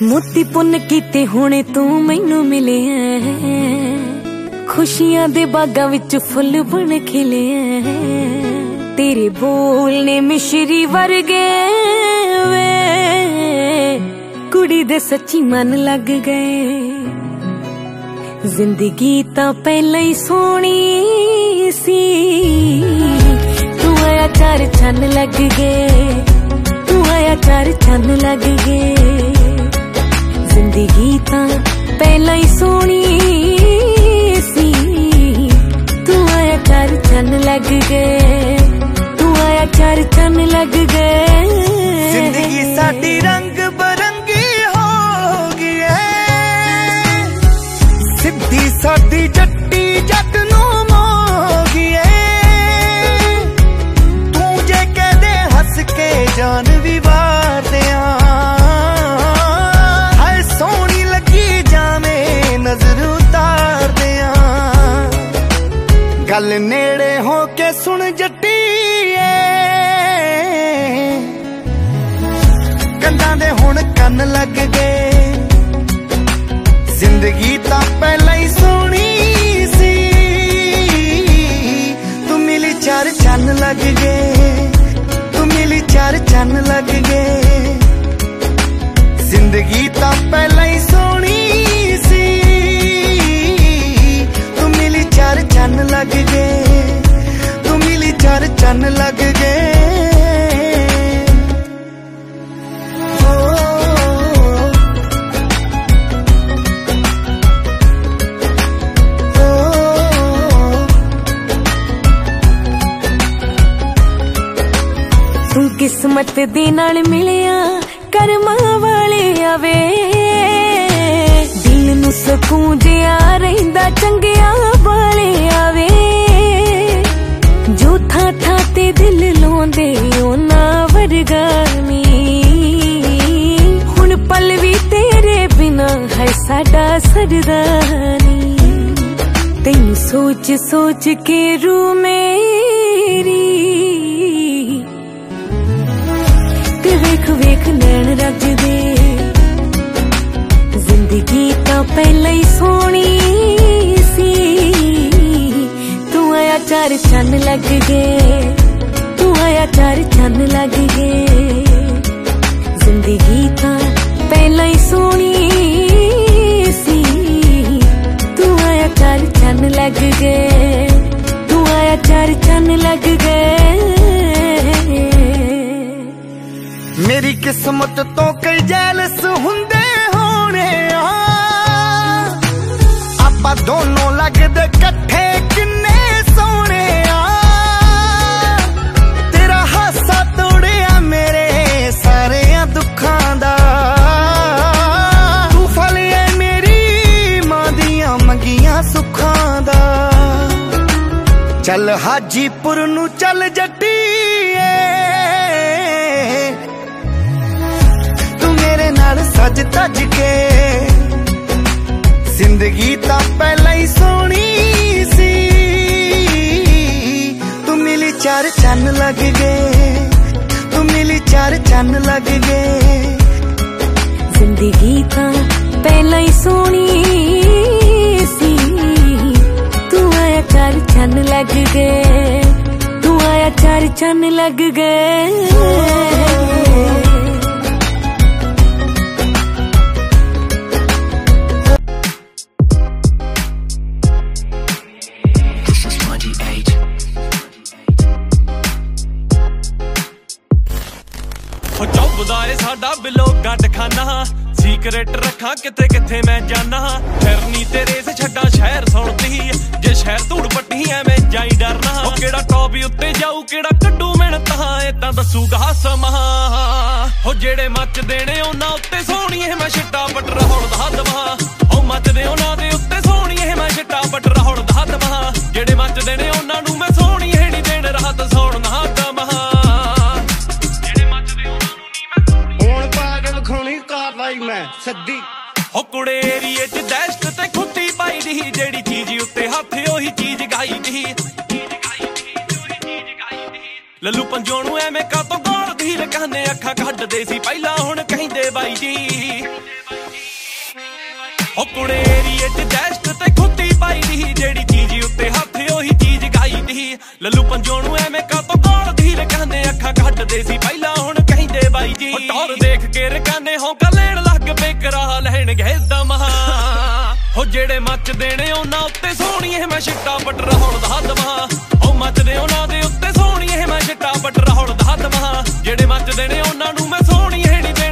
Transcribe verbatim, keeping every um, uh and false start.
मोती पुन कीते होने तू मैनू मिले खुशियां दे बागां विच फुल बन खिले तेरे बोल ने मिश्री वर्गे वे कुड़ी दे सच्ची मन लग गए। जिंदगी तां पहले ही सोहनी सी तू आया चार चन्न लग गए तू आया चार चन्न लग गए। जिंदगी तां पहले ही सोहनी सी तू आया चार चन्न लग गए तू आया चार चन्न लग गए। जिंदगी साडी रंग बरंगी हो गई है सिद्धी साडी जट्टी जट नूं मोगी है तू जे कह दे हस के जान भी वार दियां हाय सोहनी लगी जावे नजर उतार दियां गल नेड़े हो के सुन जट्टी कंधां दे हुण कन लग गए। जिंदगी तां पहले ही सोहनी सी तू मिली चार चन्न लग गए तू मिली चार चन्न लग गए। जिंदगी तां पहले ही सोहनी सी तू मिली चार चन्न लग गए तू मिली चार चन्न लग गए। तू किस्मत दे नाल मिलिया करमां वाले आवे दिल नूं सकून जिहा रहिंदा चंगिया वाले आवे जो था था ते दिल लाउंदे ओना वर्गा नी हुण पल भी तेरे बिना है साडा सरदा नी तैनूं सोच सोच के रूह मेरी वेख वेख नैन रज दे। जिंदगी तां पहले ही सोहनी सी तू आया चार चन्न लग गए तू आया चार चन्न लग गए। जिंदगी तां पहले ही सोहनी सी तू आया चार चन्न लग गए तू आया चार चन्न लग गए। मेरी किस्मत तो कई जैलस हुंदे होने आपां दोनों लगदे कट्ठे किन्ने सोहणे तेरा हासा तोड़िया मेरे सारे दुखां दा तू फल है मेरी मां दियां मंगियां सुखां दा। चल हाजीपुर नूं चल जट्टी सज तज के। जिंदगी तां पहले ही सोहनी सी तू मिली चार चन्न लग गए तू मिली चार चन्न लग गए। जिंदगी तां पहले ही सोहनी सी तू आया चार चन्न लग गए तू आया चार चन्न लग गए। साडा बिलो गड खाना सीक्रेट रखा किथे किथे मैं जाना फिरनी तेरे से छड्डा शहर सुनती जे शहर धूड़ पट्टी एवें जाई डरना केड़ा टॉप उत्ते जाऊ केड़ा कड्डू मेहनत ए तां दसूगा समा हो जेड़े मच देने उन्हां उत्ते सोहणीए मैं छिट्टा पटरा हुण दा दवा ओ मचदे उन्हां दे उत्ते सोहणीए मैं छिट्टा पटरा हुण दा दवा जेड़े मच देने उन्हां नूं मैं सोहणीए नहीं देण राहत सौण ना दवा मैं सदी हो कुड़े एरिए च दहशत ते खुट्टी पाई दी जेड़ी चीज उत्ते हथ ओही चीज गाई दी लल्लू पंजोणू एवें कातों गौर दी कहने अखां कड्डदे सी पहला हुण कहिंदे बाई जी। ਆਪਣੇ ਏਰੀਏ ਚ ਦਹਿਸ਼ਤ ਤੇ ਖੁੱਤੀ ਪਾਈ ਦੀ, ਜਿਹੜੀ ਚੀਜ਼ ਉੱਤੇ ਹੱਥ ਉਹੀ ਚੀਜ਼ ਗਾਈ ਦੀ। ਲੱਲੂ ਪੰਜੋ ਨੂੰ ਐਵੇਂ ਕਾਤੋਂ ਗੋਲ ਧੀਰ ਕਹਿੰਦੇ, ਅੱਖਾਂ ਕੱਢਦੇ ਸੀ ਪਹਿਲਾਂ ਹੁਣ ਕਹਿੰਦੇ ਬਾਈ ਜੀ। ਟੌਰ ਦੇਖ ਕੇ ਰਕਾਨੇ ਹੌਂਕਾ ਲੈਣ ਲੱਗ ਪਏ, ਕਰਾ ਲੈਣ ਗਏ ਦਮਾ ਹੋ ਜਿਹੜੇ ਮੱਚਦੇ ਨੇ ਉਹਨਾਂ ਉੱਤੇ ਸੋਹਣੀਏ ਮੈਂ ਛਿੱਟਾ ਪਟਰਾ ਹੁਣ ਦਾ ਦਮਾ। ਉਹ ਮੱਚਦੇ ਉਹਨਾਂ ਦੇ ਉੱਤੇ ਸੋਹਣੀਏ ਮੈਂ ਛਿੱਟਾ ਪਟਰਾ ਹੁਣ ਦਾ ਦਮਾ, ਜਿਹੜੇ ਮੱਚਦੇ ਨੇ ਉਹਨਾਂ ਨੂੰ ਮੈਂ ਸੋਹਣੀਏ ਨਹੀਂ